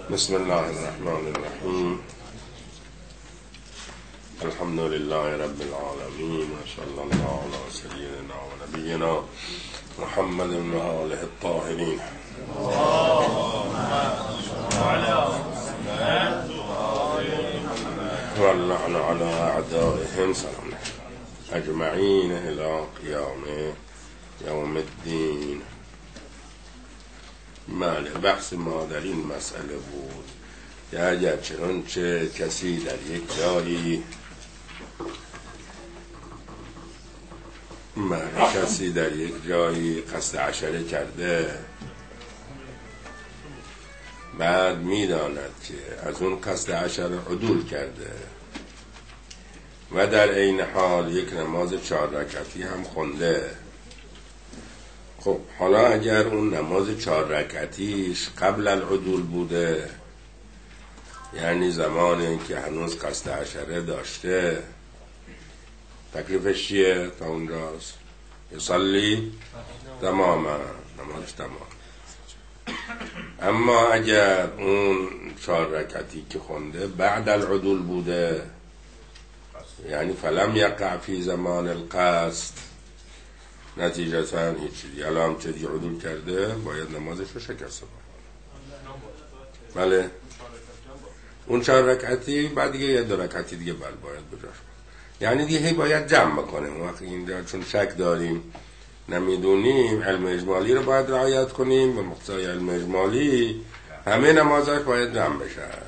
بسم الله الرحمن الرحیم. الحمد لله رب العالمین و صلی الله علی سیدنا و نبینا محمد و آله الطاهرین. و اللعن علی اعدائهم سلام اجمعین الی قیام یوم الدین. بله، بحث ما در این مسئله بود که اگر چنانچه کسی در یک جایی قصد عشره کرده، بعد میداند که از اون قصد عشره عدول کرده و در عین حال یک نماز 4 رکعتی هم خونده. خب حالا اگر اون نماز 4 رکعتیش قبل العدول بوده، یعنی زمانی که هنوز قصد عشره داشته، تکلیفش چیه؟ تا اونجاست یصلی تماما، نمازش تمام. اما اگر اون 4 رکعتی که خونده بعد العدول بوده، یعنی فلم یقع فی زمان القصد، نتیجتا هیچ چیزی، الان چه دیگه عدول کرده، باید نمازش رو شکسته. بله، اون 4 رکعتی بعد دیگه یه 2 رکعتی دیگه باید بجاش، یعنی دیگه هی باید جمع بکنیم. وقتی اینجا چون شک داریم، نمیدونیم، علم اجمالی رو باید رعایت کنیم. به مقتضای علم اجمالی همه نمازاش باید جمع بشن.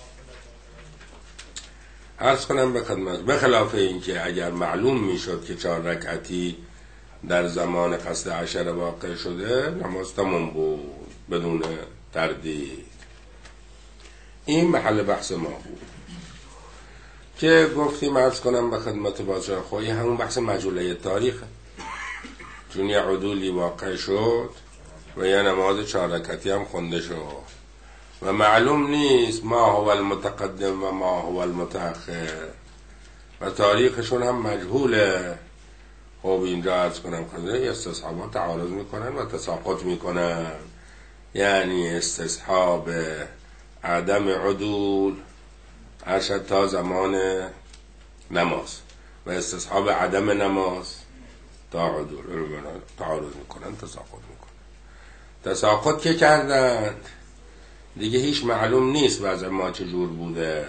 عرض کنم به خدمت، به خلاف این که اگر معلوم میشد که 4 رکعتی در زمان قصد عشره واقع شده، نماز تمام بود بدون تردید. این محل بحث ما بود که گفتیم، عرض کنم به خدمت بازار خواهی، همون بحث مجهوله تاریخ، چون یه عدولی واقع شد و یه نماز 4 رکعتی هم خونده شد و معلوم نیست ما هو المتقدم و ما هو المتأخر و تاریخشون هم مجهوله. خب اینجا عرض کنم خیلی استصحابا تعارض میکنن و تساقط میکنن، یعنی استصحاب عدم عدول ارشد تا زمان نماز و استصحاب عدم نماز تا عدول تعارض میکنن، تساقط میکنن. تساقط که کردند دیگه هیچ معلوم نیست وضع ما چجور بوده.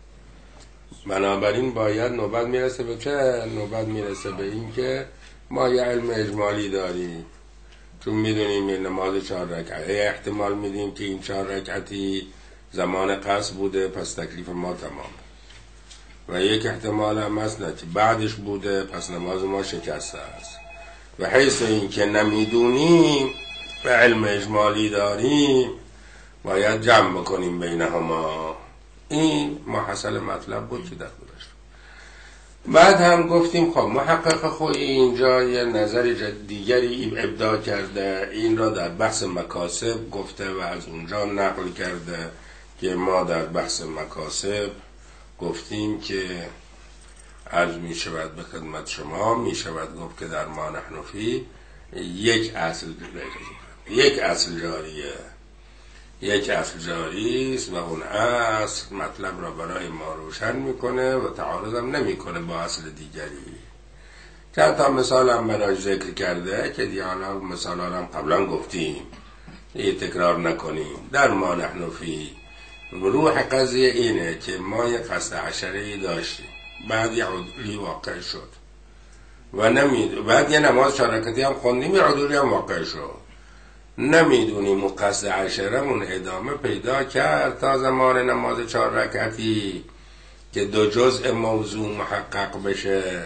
بنابراین باید نوبت میرسه به چه؟ نوبت میرسه به این که ما یه علم اجمالی داریم، چون میدونیم این نماز 4 رکعتی، احتمال میدیم که این 4 رکعتی زمان قصد بوده، پس تکلیف ما تمام. و یک احتمال هم هست که بعدش بوده، پس نماز ما شکسته است. و حیث این که نمیدونیم و علم اجمالی داریم، باید جمع بکنیم بینهما. این محصل مطلب بود که در گذشت. بعد هم گفتیم خب محقق خود اینجا یه نظر دیگری ابداع کرده، این را در بحث مکاسب گفته و از اونجا نقل کرده که ما در بحث مکاسب گفتیم که عرض می شود به خدمت شما، می شود گفت که در ما نحن فی یک اصل جاریه، یک اصل جاری است و اون اصل مطلب را برای ما روشن میکنه و تعارض هم نمیکنه با اصل دیگری. چند تا مثال هم برای ذکر کرده که دیگه حالا مثال هم قبلا گفتیم، دیگه تکرار نکنیم. در ما نحن فی روح قضیه اینه که ما یک قصد عشره‌ای داشتیم، بعد یه عدولی واقع شد و بعد یه نماز 4 رکعتی هم خوندیم، یه عدولی هم واقع شد. نمیدونیم و قصد عشرمون ادامه پیدا کرد تا زمان نماز 4 رکعتی که 2 جزء موضوع محقق بشه.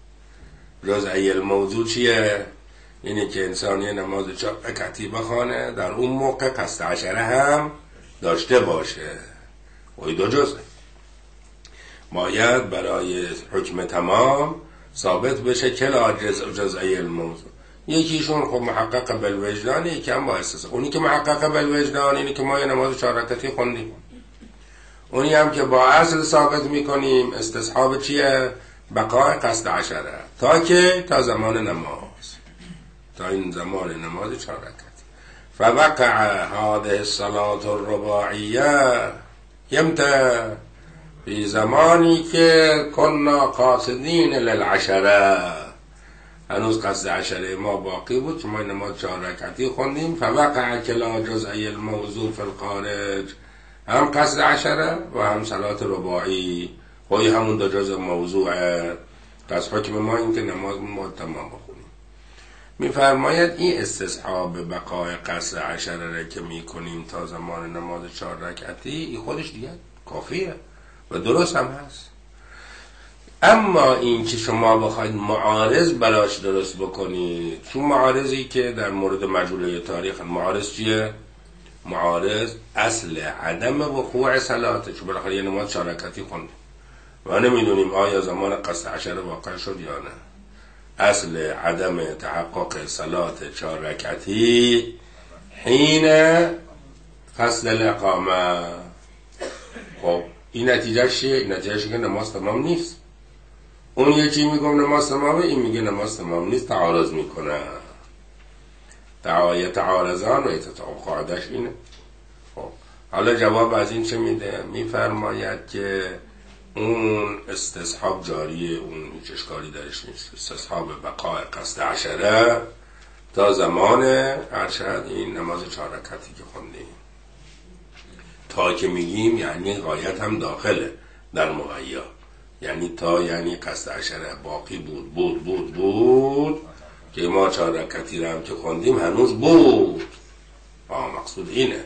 جزء الموضوع چیه؟ اینه که انسان یه نماز 4 رکعتی بخونه، در اون موقع قصد عشره هم داشته باشه. و 2 جزء باید برای حکم تمام ثابت بشه که لا جزء الموضوع. یکیشون خب محقق بالوجدان، یکی هم با استثناء. اونی که محقق بالوجدان اینه که ما یه نماز 4 رکعتی خوندیم. اونی هم که با اصل ثابت میکنیم استصحاب چیه؟ بقای قصد عشره تا زمان نماز، تا این زمان نماز 4 رکعتی. فوقع هذه الصلاة الرباعیه یمتى فی زمانی که کنا قاصدین للعشره، هنوز قصد عشره ما باقی بود که ما نماز 4 رکعتی خوندیم. فوقع کلا جزئی الموضوع فی الخارج، هم قصد عشره و هم صلات رباعی، خواهی همون 2 جزء موضوعه. پس حکم ما این که نماز ما تمام بخونیم. میفرماید این استصحاب بقای قصد عشره را که میکنیم تا زمان نماز 4 رکعتی، این خودش دیگه کافیه و درست هم هست. اما این که شما بخواید معارض براش درست بکنید، چون معارضی که در مورد مجهوله تاریخ، معارض چیه؟ معارض اصل عدم وقوع صلاته، چون بالاخره یه نماز 4 رکعتی خونده و نمیدونیم آیا زمان قصد عشره واقع شد یا نه. اصل عدم تحقق صلات 4 رکعتی حین قصد الاقامه. خب این نتیجهش چیه؟ این نتیجهش که نماز تمام نیست. اون یکی میگه نماز تمامه، این میگه نماز تمام نیست، تعارض میکنه. تعارضان و قاعدش اینه. خب حالا جواب از این چه میده؟ میفرماید که اون استصحاب جاریه، اون هیچ اشکالی درش نیست. استصحاب بقای قصد عشره تا زمان ارشد این نماز 4 رکعتی که خوندیم. تا که میگیم یعنی غایت هم داخله در مغیا، یعنی تا یعنی قصد عشره باقی بود که ما 4 رکعتی رو هم که خوندیم هنوز بود. مقصود اینه.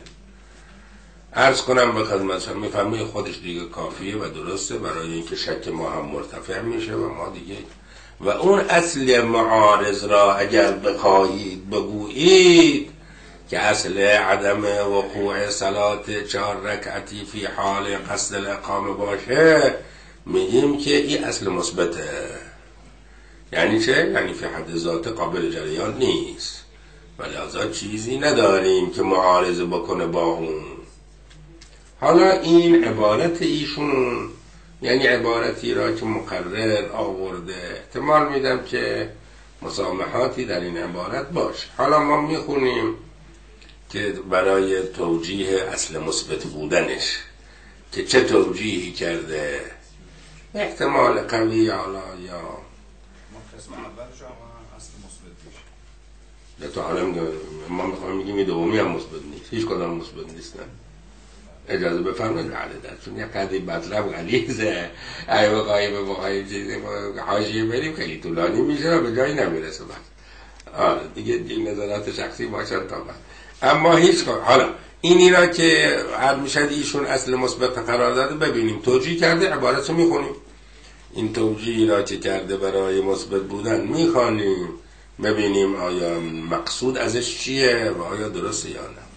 عرض کنم به خدمتشان، میفهمی خودش دیگه کافیه و درسته برای اینکه شک ما هم مرتفع میشه و ما دیگه. و اون اصل معارض را اگر بخواهید بگویید که اصل عدم وقوع صلات 4 رکعتی فی حال قصد الاقامه باشه، میگیم که این اصل مثبته. یعنی چه؟ یعنی فی حد ذات قابل جریان نیست و لذا چیزی نداریم که معارضه بکنه با اون. حالا این عبارت ایشون یعنی عبارتی را که مقرر آورده، احتمال میدم که مسامحاتی در این عبارت باشه. حالا ما میخونیم که برای توجیه اصل مثبت بودنش که چه توجیهی کرده. احتمال قوی حالا یا ما قسم اولش هم اصل مثبت میشه. تو حالا ما میخوایم میگیم این دومی هم مثبت نیست، هیچ کدام مثبت نیستن. اجازه بفرمایید چون یه قدری مطلب غلیظه، اگه بخوایم چیزی حاشیه بریم خیلی طولانی میشه و به جایی نمیرسه. آره دیگه این نظرات شخصی باشن تا بعد. اما هیچ حالا اینی را که هر میشد ایشون اصل مثبت قرار داده، ببینیم توجیه کرده، عبارتو میخونیم. این توجیه را که کرده برای مثبت بودن میخوانیم، ببینیم آیا مقصود ازش چیه و آیا درسته یا نه.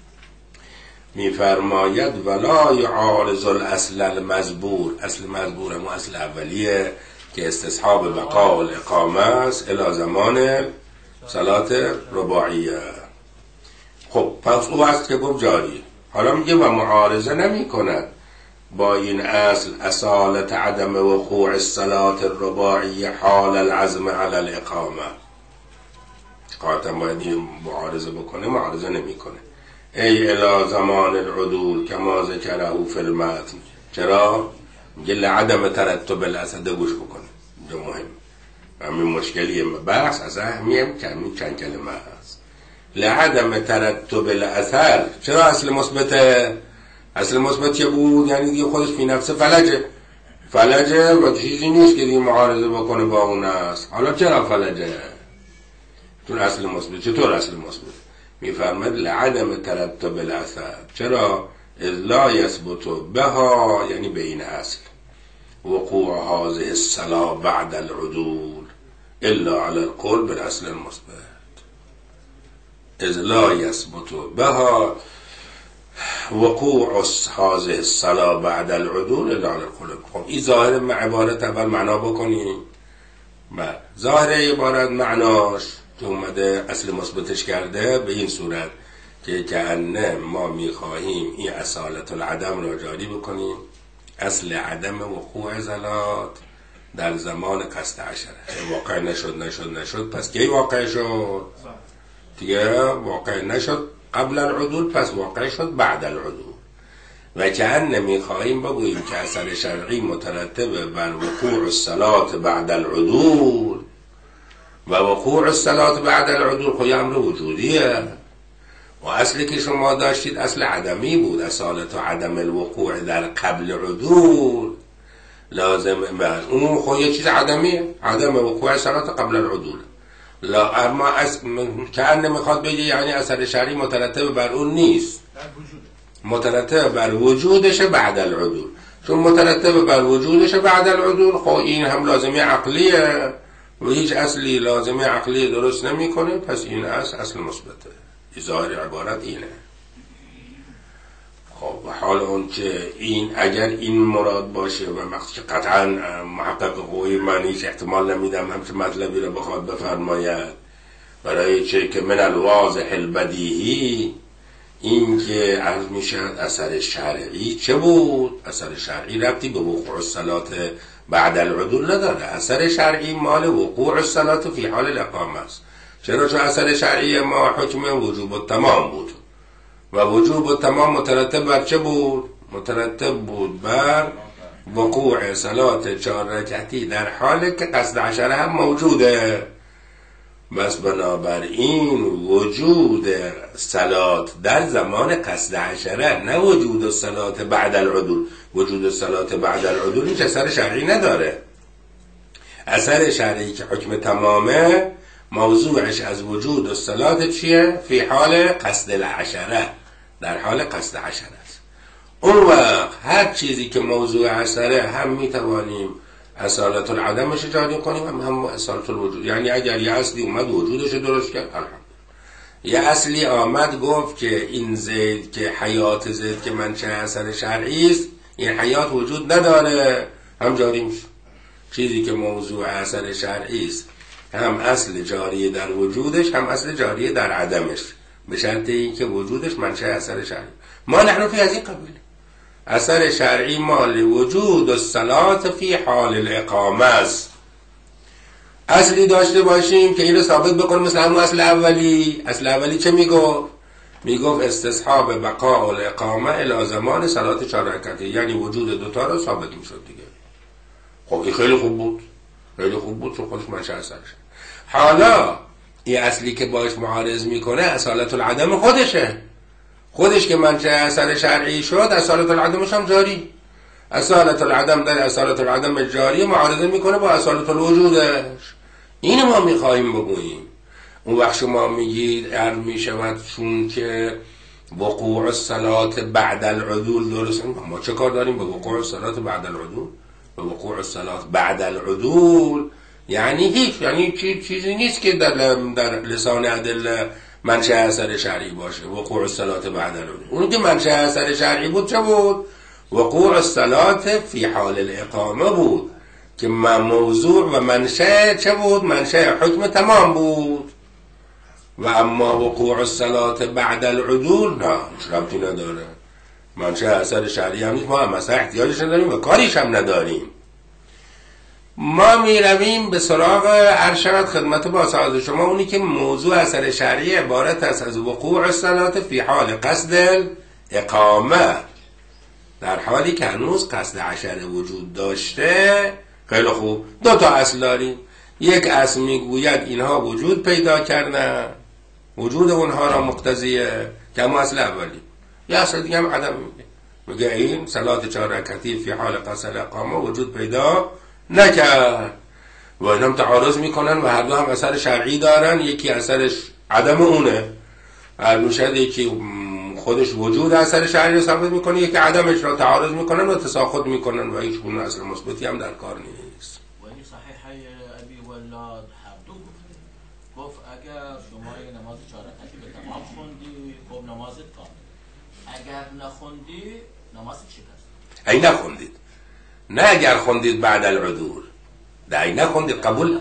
میفرماید ولا یعارض الاصل المذبور. اصل مذبور هم اصل اولیه که استصحاب بقا و الاقامه است الی زمان صلات رباعیه. خب پس او است که گفت جاری. حالا میگه و معارضه نمی کند با این اصل اصالت عدم وقوع الصلاة الرباعیه حال العزم علی الاقامه. قاطعا باید این معارضه بکنه، معارضه نمی کنه. ای الی زمان العدول کما ذکره فی المتن. چرا؟ میگه لعدم ترتب الاثر. گوش بکنه، دو مهم همین مشکلی بحث از اهمیه که همین چند کلمه هست. لعدم ترتب الاثر. چرا اصل مثبته؟ اصل مثبت که بود یعنی دیگه خودش فی نفس فلجه و چیزی نیست که دیگه معارضه بکنه با اون است. حالا چرا فلجه؟ چون اصل مثبت. چطور اصل مثبت؟ میفرماد لعدم ترتب الاثر. چرا؟ اذ لا یثبت بها، یعنی به این اصل وقوع هذه الصلاة بعد العدول الا على القول بالاصل المثبت. اذ لا یثبت بها وقوع هذه الصلاة بعد العدول الا على القول. خب این ظاهر عبارت اول معنا بکنیم. ظاهر عبارت معناش که اومده اصل مثبتش کرده به این صورت که کأنه ما میخواهیم این اصالت العدم را جاری بکنیم، اصل عدم وقوع صلات در زمان قصد عشره. واقع نشد پس کی واقع شد؟ دیگه واقع نشد قبل العدول، پس واقع شد بعد العدول. و کأن میخواهیم بگوییم که اثر شرعی مترتب بر وقوع الصلاة بعد العدول و وقوع الصلاة بعد العدول خود امر وجودیه و اصلی که شما داشتید اصل عدمی بود، اصالت و عدم الوقوع در قبل عدول لازم بر اون خود یه چیز عدمیه، عدم وقوع الصلاة قبل العدول. لا اما کأن میخواد بگه یعنی اثر شرعی مترتب بر اون نیست، مترتب بر وجودش بعد العدول. چون مترتب بر وجودش بعد العدول خب این هم لازمه عقلیه و هیچ اصلی لازمه عقلی درست نمیکنه، پس این اصل مثبته. ظاهر عبارت اینه. خب حال اون که این اگر این مراد باشه و وقتی که قطعا محقق قوی من هیچ احتمال نمیدم همچه مطلبی رو بخواد بفرماید، برای چه که من الواضح البدیهی این که عرض میشد اثر شرعی چه بود؟ اثر شرعی ربطی به وقوع الصلاة بعد العدول نداره. اثر شرعی مال وقوع الصلاة فی حال الاقامه است. چرا؟ چون اثر شرعی ما حکم وجوب التمام بود و وجوب التمام مترتب بر چه بود؟ مترتب بود بر وقوع صلاة 4 رکعتی در حالی که قصد عشره هم موجوده. بس بنابراین وجود صلات در زمان قصد عشره، نه وجود الصلات بعد العدول. وجود الصلات بعد العدول هیچ اثر شرعی نداره. اثر شرعی که حکم تمامه موضوعش از وجود الصلات چیه؟ فی حال قصد العشره، در حال قصد عشره است. اون وقت هر چیزی که موضوع عشره هم میتوانیم اصالت العدمش جاری کنیم هم اصالت الوجود. یعنی اگر یه اصلی اومد وجودش درست کرد الحمدلله، یه اصلی آمد گفت که این زید که حیات زید که منشأ اثر شرعی است، این حیات وجود نداره، هم جاری میشه. چیزی که موضوع اثر شرعی است هم اصل جاری در وجودش هم اصل جاری در عدمش، به شرط اینکه وجودش منشأ اثر شرعی. ما نحن فی از این قبیل اثر شرعی مال وجود الصلاة فی حال الاقامه است. اصلی داشته باشیم که این رو ثابت بکنیم مثل همون اصل اولی. اصل اولی چه میگفت؟ میگفت استصحاب بقاء الاقامه الی زمان صلاة 4 رکعتی، یعنی وجود دوتا رو ثابت میشد دیگه. خب این خیلی خوب بود، خیلی خوب بود، چون خودش منشأ اثرش. حالا این اصلی که باش معارض میکنه اصالت العدم خودش که منشأ اثر شرعی شد، اصالت العدمش هم جاری. اصالت العدم در اصالت العدم جاری معارضه میکنه با اصالت الوجودش. این ما میخواهیم بگوییم. اون وقت شما میگید میشود چون که وقوع الصلاة بعد العدول درست. ما چه کار داریم به وقوع الصلاة بعد العدول؟ به وقوع الصلاة بعد العدول یعنی هیچ، یعنی چیزی نیست که در لسان ادله منشأ اثر شرعی باشه. وقوع الصلاة بعد العدول اون که منشأ اثر شرعی بود چه بود؟ وقوع الصلاة فی حال الاقامه بود که موضوع و منشأ چه بود؟ منشأ حکم تمام بود. و اما وقوع الصلاة بعد العدول نه، ربطی نداره، منشأ اثر شرعی هم نیست، ما هم مثلا احتیاجش نداریم و کاریش هم نداریم. ما می رویم به سراغ ارشد خدمت با سعادت شما اونی که موضوع اثر شرعی عبارت است از وقوع الصلاة فی حال قصد اقامه، در حالی که هنوز قصد عشره وجود داشته. خیلی خوب، 2 تا اصل داریم. یک اصل میگوید اینها وجود پیدا کردن، وجود اونها را مقتضیه که همون اصل اولی. یه اصل دیگه هم عدم میگه این صلاة 4 رکعتی فی حال قصد اقامه وجود پیدا نکرد و این هم تعارض میکنن و هر دو هم اثر شرعی دارن. یکی اثرش عدم اونه، هر میشد یکی خودش وجود اثر شرعی رو ثابت میکنه، یکی عدمش را تعارض میکنن و تساقط میکنن و هیچ گونه اصل مثبتی هم در کار نیست. و این صحیح ابی ولاد هر دو گفت اگر شما نماز 4 رکعتی به تمام خوندی خب نمازت کامل، اگر نخوندی نمازت شکست. ای نخوندید، نه اگر خوندید بعد العدول، نه ای نخوندید قبول،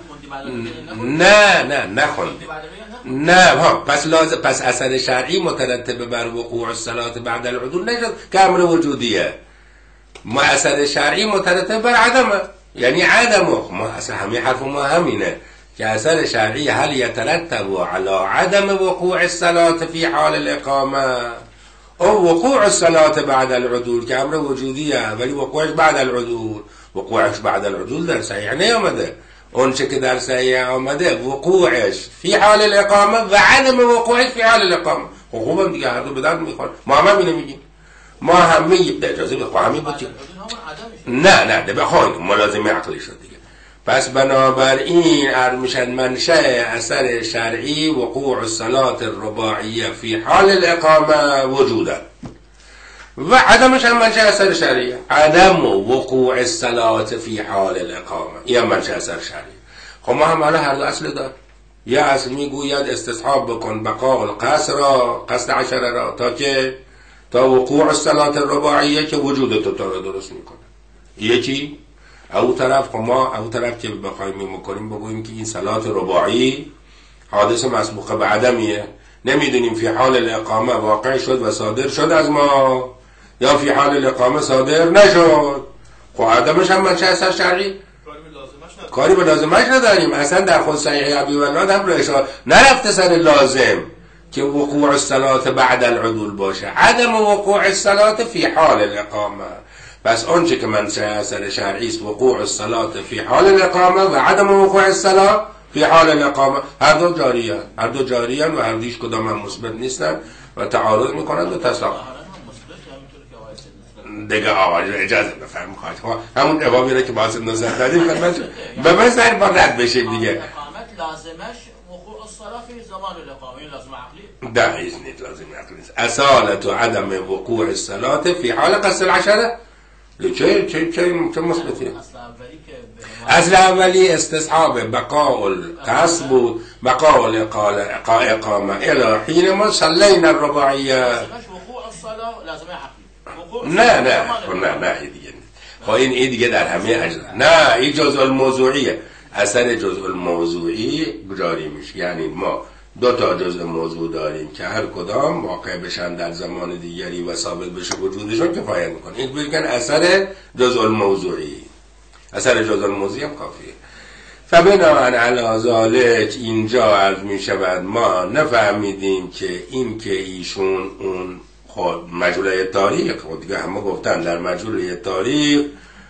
نه نخوندید، نه ها، پس اثر شرعی مترتب بر وقوع الصلاة بعد العدول نشد که امر وجودیه. ما اثر شرعی مترتب بر عدمه، یعنی عدمه. ما اصلا همین حرف ما همینه که اثر شرعی هل یترتب علی عدم وقوع الصلاة فی حال الاقامه او وقوع الصلاة بعد العدول که امر وجودیه ولی وقوعش بعد العدول. وقوعش بعد العدول در صحیح نیامده. اون چه که در صحیح آمده وقوعش فی حال الاقامه و عدم وقوعش فی حال الاقامه. خوبم دیگه هر دو به درد میخوره. ما هم اینو میگیم. ما همه اجازه بخواه همین بود. نه بخواین ملازمه عقلی شد دیگه. پس بنابراین ارمشد منشأ اثر شرعی وقوع الصلاة الرباعیه فی حال الاقامه وجوده و عدمش هم منشأ اثر شرعی عدم وقوع الصلاة فی حال الاقامه. این منشأ اثر شرعی. خب ما هم هر دو اصل دار. یه اصل میگوید استصحاب بکن بقاء القصر را قصد عشره را تا وقوع الصلاة الرباعیه که وجود تو را درست میکنه. یکی او طرف او طرف که بخوایم میکنیم بگوییم که این صلاة رباعی حادث مسبوقه به عدمیه. نمیدونیم فی حال الاقامه واقع شد و صادر شد از ما یا فی حال الاقامه صادر نشد. خب عدمش هم منشأ اثر شرعی کاری به لازمش نداریم. اصلا در خود صحیح ابی ولاد هم نرفته سر لازم که وقوع الصلاة بعد العدول باشه. عدم وقوع الصلاة فی حال الاقامه. پس آنچه که منشأ اثر شرعی است وقوع الصلاة فی حال الاقامه و عدم وقوع الصلاة فی حال الاقامه. هر دو جاریان و هر دویش کدام هم مثبت نیستن و تعارض میکنند و تساقط. دیگه آقای اجازه بفرم خواهد همون جوابی رو که باید نظر دادیم به بزر با رد بشه دیگه. لازمش وقوع الصلاة فی زمان الاقامه لازم عقلی؟ ده ایزنید لازم عقلی است. اصالت و عدم وقوع الصلاة فی حال قصد العشره. چه مثبتیه؟ اصل اولی استصحاب بقاء القصد بود بقاء الاقامه الى حين ما صلینا الرباعیه. وقوع الصلاة لازم عقلی. نه دیگه. خب این دیگه در همه اجزا. نه این جزء الموضوعیه. اثر جزء الموضوعی جاری میشه. یعنی ما دو تا جزء موضوع داریم که هر کدام واقع بشن در زمان دیگری و ثابت بشه وجودشون کفایت میکنه. این بگن اثر جزء الموضوعی. اثر جزء الموضوعی هم کافیه. فبناء علی ذلک اینجا عرض میشود ما نفهمیدیم که این که ایشون اون خود مجهوله تاریخ خود دیگه همه گفتن در مجهوله تاریخ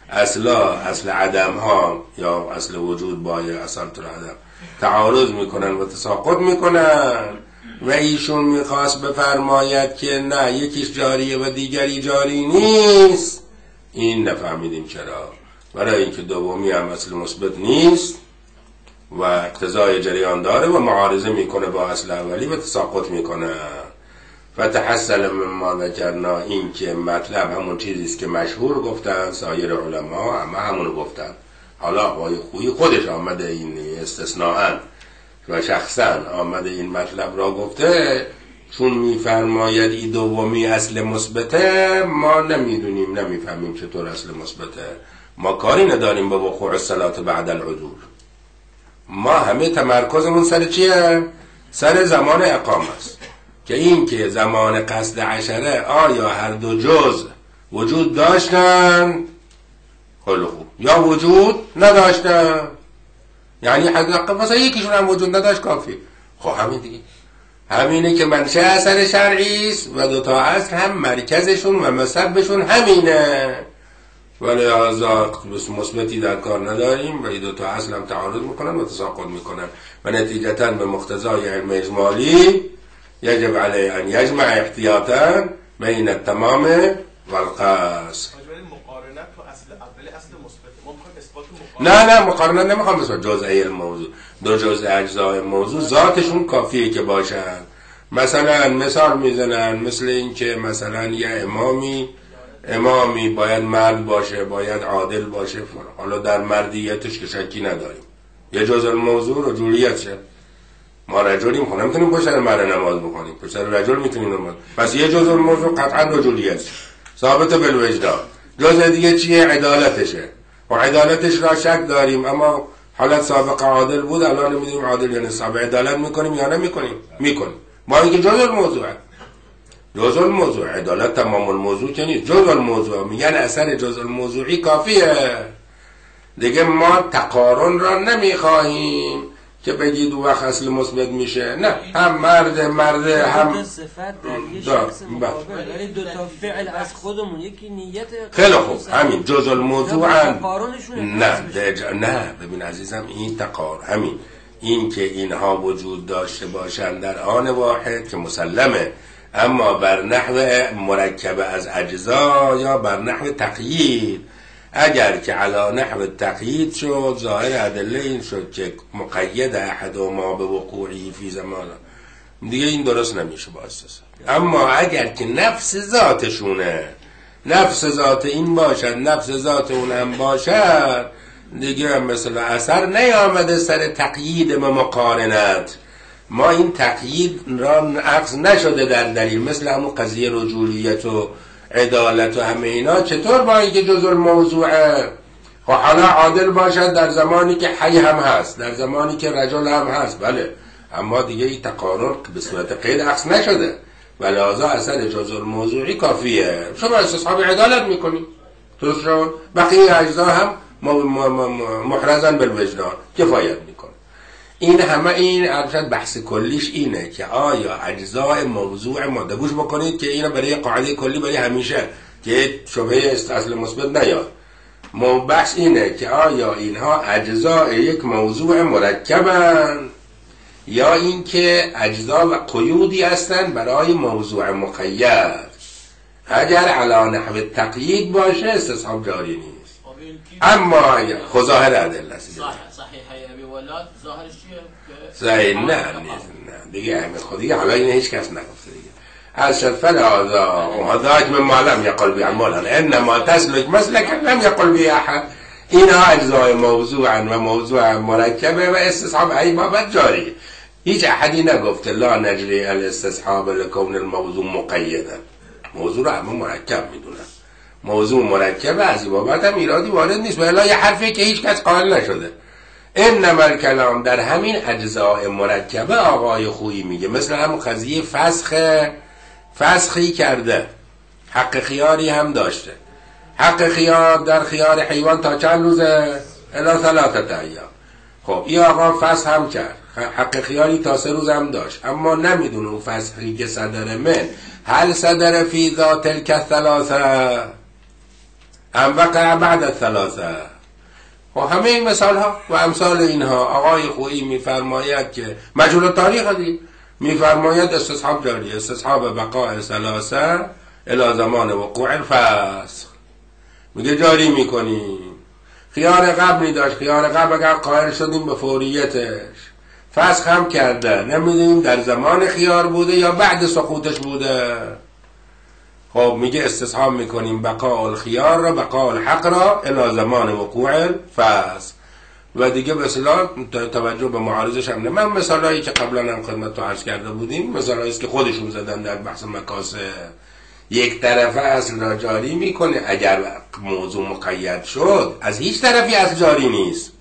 اصل عدم ها یا اصل وجود با اصل عدم تعارض میکنن و تساقط میکنن و ایشون میخواست بفرماید که نه یکیش جاریه و دیگری جاری نیست. این نفهمیدیم چرا. برای اینکه دومی هم اصل مثبت نیست و اقتضای جریان داره و معارضه میکنه با اصل اولی و تساقط میکنه. فتحصل مما ذکرنا این که مطلب همون چیزیست که مشهور گفتن سایر علما همونو گفتن. حالا آقای خویی خودش آمده این استثناءً و شخصا آمده این مطلب را گفته چون میفرماید این دومی اصل مثبته ما نمیفهمیم چطور اصل مثبته. ما کاری نداریم با وقوع الصلاة بعد العدول. ما همه تمرکزمون سر چیه؟ سر زمان اقامه است که این که زمان قصد عشره آیا هر دو جز وجود داشتن خیلی خوب یا وجود نداشتن. یعنی حقیقت مثلا یکیشون هم وجود نداشت کافی. خب همین دیگه همینه که منشأ اثر شرعی است و دو تا اصل هم مرکزشون و مصبشون همینه ولی لحاظا مثبتی در کار نداریم و این دو تا اصل هم تعارض میکنن و تساقط میکنن و نتیجتا به مقتضای علم اجمالی یجب علیه ان یجمع احتیاطا بین التمام والقصر. نه مقارنت نمیخوام بسید جزئی الموضوع. دو جزء اجزای موضوع ذاتشون کافیه که باشن. مثلا مثال میزنن مثل این که مثلا یه امامی باید مرد باشه باید عادل باشه. حالا در مردیتش که شکی نداریم یه جزء الموضوع رجولیت شه. ما رجلیم خب نمیتونیم پشت سر مرد نماز بخونیم پشت سر رجل میتونیم نماز. پس یه جزء الموضوع قطعا رجولیت شه ثابت بالوجدان. جزء دیگه چیه؟ عدالتشه و عدالتش را شک داریم اما حالت سابق عادل بود الان نمیدونیم عادل یا نصاب. عدالت میکنیم یا نمیکنیم؟ میکنیم. ما اینکه جزء الموضوع عدالت تمام الموضوع که نیست. جزء الموضوع میگن اثر جزء الموضوعی کافیه دیگه. ما تقارن را نمیخواهیم که بگید او وقت اصل مثبت میشه. نه، هم مرد هم صفت در یه شخص مقابل، ولی دو تا فعل از خودمون، یکی نیت. خیلی خوب، همین جز الموضوع نه ببین عزیزم، این تقار همین این که اینها وجود داشته باشند در آن واحد که مسلمه، اما بر نحو مرکب از اجزا یا بر نحو تقیید. اگر که علی نحو تقیید شد، ظاهر ادله این شد که مقید احدهما به وقوعی فی زمان، دیگه این درست نمیشه با استثنا. اما اگر که نفس ذاتشونه، نفس ذات این باشد، نفس ذات اون هم باشد، دیگه مثل اثر نیامده سر تقیید و مقارنت. ما این تقیید را عکس نشده در دلیل، مثل همون قضیه رجولیت و عدالت و همه اینا. چطور با اینکه جزء الموضوعه، خب حالا عادل باشد در زمانی که حی هم هست، در زمانی که رجل هم هست، بله، اما دیگه این تقارن به صورت قید عکس نشده و لذا اثر جزء الموضوعی کافیه. شما استصحاب عدالت میکنی، درست شد، بقیه اجزا هم محرزن بالوجدان کفایت میکنه. این همه این ارشد بحث کلیش اینه که آیا اجزای موضوع ماده، گوش بکنید که اینو برای قاعده کلی برای همیشه که شبهه اصل مثبت نیاد. بحث اینه که آیا اینها اجزای یک موضوع مرکبن یا اینکه اجزا و قیودی هستن برای موضوع مقید. اگر علی نحو تقیید باشه استصحاب جاری نیست. اما ظاهر ادله است. صحیح ابی ولاد ظاهرش چیه؟ صحیح نه دیگه همین خودی حالا این هیچ کس نگفته دیگه. از شفل هذا من معلم یقل بی عمالا انما تسلک مسلک لم یقل بی احد. اینها اجزای موضوعا و موضوع مرکبه و استصحاب ای بابت جاری. هیچ احدی نگفته لا نجری الاستصحاب لکون الموضوع مقیدا. موضوع رو همه مرکب میدونن. موضوع مرکبه، از این بابت هم ایرادی وارد نیست، ولی یه حرفی که هیچ کس قائل نشده. انما الکلام در همین اجزاء مرکبه آقای خویی میگه، مثل همون قضیه فسخی کرده، حق خیاری هم داشته. حق خیار در خیار حیوان تا چند روزه؟ الی 3 ایام. خب این آقا فسخ هم کرد، حق خیاری تا 3 روز هم داشت، اما نمیدونه اون فسخی که صدر من هل صدر فی ذات تلک 3 ام وقع بعد 3. و همه این مثال ها و امثال اینها آقای خویی میفرماید که مجهول تاریخ دی میفرماید استصحاب جاری، استصحاب بقاء 3 الی زمان وقوع الفسخ. میگه جاری میکنیم. خیار قبلی داشت، خیار قبل اگر قائل شدیم به فوریتش، فسخ هم کرده، نمیدونیم در زمان خیار بوده یا بعد سقوطش بوده. خب میگه استصحاب میکنیم بقاء الخیار را، بقاء الحق را الی زمان وقوع الفسخ. و دیگه به اصطلاح توجه به معارضش هم نه. من مثالایی که قبلا هم خدمت عرض کرده بودیم مثالایی است که خودشون زدن در بحث مکاسب. یک طرفه اصل را جاری میکنه، اگر موضوع مقید شد از هیچ طرفی اصل جاری نیست.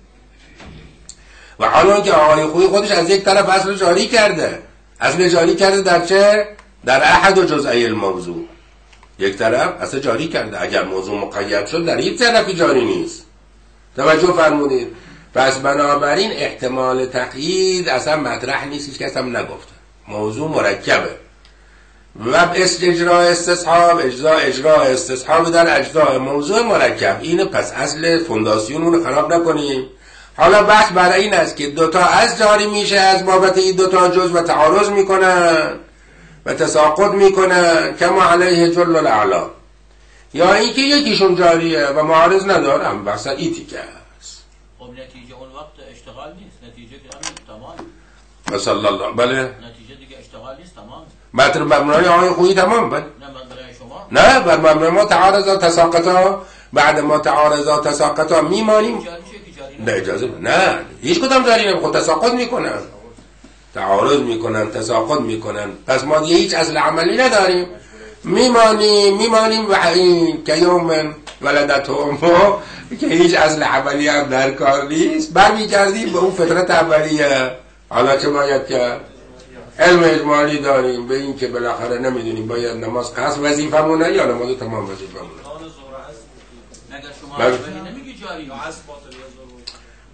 و حالا که آقای خویی خودش از یک طرف اصل جاری کرده، اصل جاری کرده در چه؟ در احد و جزئی الموضوع. یک طرف اصل جاری کرده، اگر موضوع مقید شد در هیچ طرفی جاری نیست. توجه فرمودید؟ پس بنابراین احتمال تقیید اصلا مطرح نیست، هیچ کس هم نگفته. موضوع مرکبه و اجرا استصحاب، اجرا استصحاب در اجزاء موضوع مرکب. اینه پس اصل فونداسیون رو خراب نکنیم. حالا بحث برای این است که دوتا از جاری میشه از بابت این دوتا جز و تعارض میکنن و تساقط میکنن کما علیه جل الاعلا، یا اینکه یکیشون جاریه و معارض نداره، هم بحث ایتیکه است. خب نتیجه اون وقت اشتغال نیست، نتیجه که همین تمام. مثلا الله بله، نتیجه دیگه اشتغال نیست، تمام. بر مبنای آقای خویی تمام بله. نه برای شما. نه بر مبنای ما تعارضا تساقطا، بعد ما تعارضا تساقطا میمانیم. نه اجازه نه، هیچ کدام جاری نمیشه، خود تساقط میکنن، تعارض میکنن، تساقط میکنن. پس ما دیگه هیچ اصل عملی نداریم، میمانیم و این که یوم ولدت امه که هیچ اصل عملی هم در کار نیست، برمیگردیم به اون فطرت اولیه. حالا چه باید کرد؟ علم اجمالی داریم به این که بالاخره نمیدونیم باید نماز قصر وظیفمونه یا نماز تمام وظیفمونه. اگر شما نمیگی جاری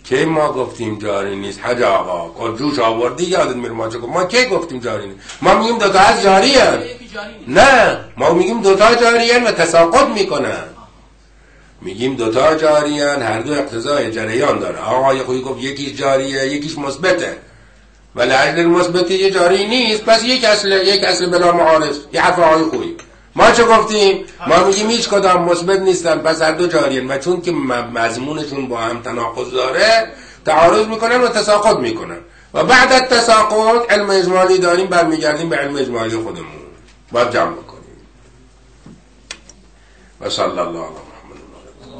کی ما گفتیم جاری نیست؟ حاج آقا جوش آوردی یادت میره ما چه گفت؟ ما کی گفتیم جاری نیست؟ ما میگیم دوتا از جاری هن. نه ما میگیم دوتا جاری هن و تساقط میکنن. میگیم دوتا جاری هن، هر دو اقتضای جریان داره. آقای خویی گفت یکیش جاریه یکیش مثبته، ولی اجل المثبت یه جاری نیست، پس یک اصل بلا معارض. یه حرف آقای خویی. ما چه گفتیم؟ ما میگیم هیچ کدام مثبت نیستن، پس هر دو جاریان و چون که مضمونشون با هم تناقض داره تعارض میکنن و تساقط میکنن و بعد از تساقط علم اجمالی داریم، برمیگردیم به علم اجمالی خودمون باید جمع کنیم. و صلی الله علیه